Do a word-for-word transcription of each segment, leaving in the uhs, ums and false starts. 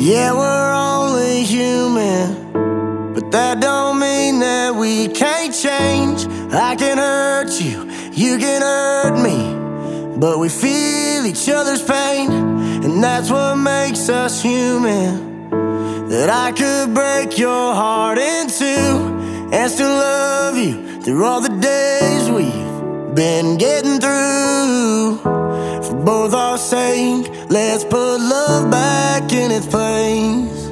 Yeah, we're only human, but that don't mean that we can't change. I can hurt you, you can hurt me, but we feel each other's pain, and that's what makes us human. That I could break your heart in two and still love you through all the days we've been getting through. For both our sake, let's put love back in its place.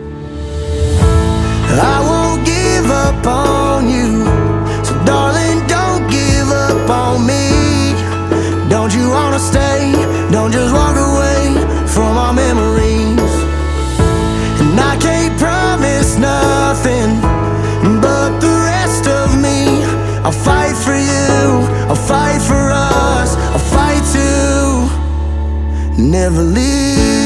I won't give up on you, so darling, don't give up on me. Don't you wanna stay? Don't just walk away from our memories. And I can't promise nothing, but the rest of me, I'll fight for you, I'll fight for us, I'll fight to never leave.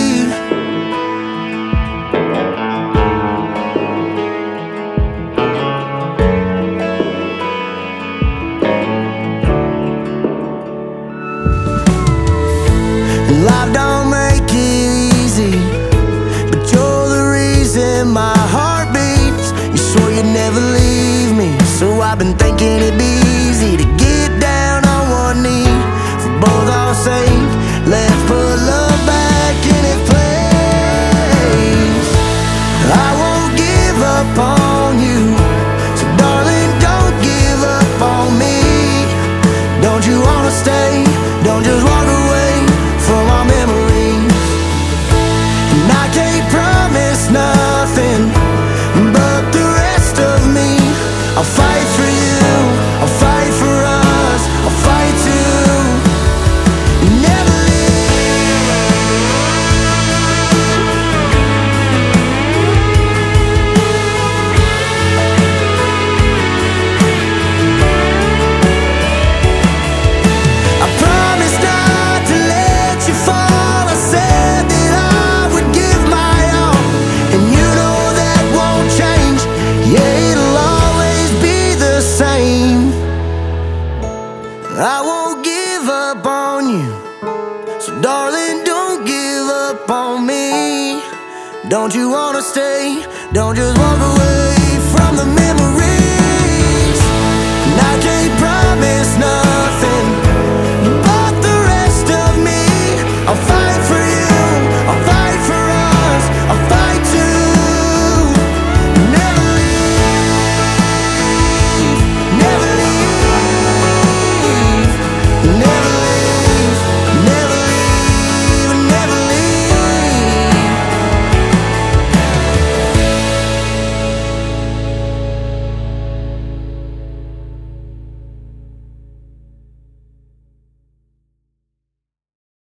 Life don't make it easy, but you're the reason my heart beats. You swore you'd never leave me, so I've been thinking it'd be easy to get down on one knee. For both our sake, let's put love back in its place. I won't give up on you, so darling, don't give up on me. Don't you wanna stay? Don't just walk away from our memories. And I can't promise nothing, but the rest of me, I'll fight for you, I'll fight for us, I'll fight to never I promised not to let you fall. I said that I would give my all, and you know that won't change. Yeah, it'll always be the same. I won't give up on you, so darling, don't give up on me. Don't you wanna stay? Don't just walk away from the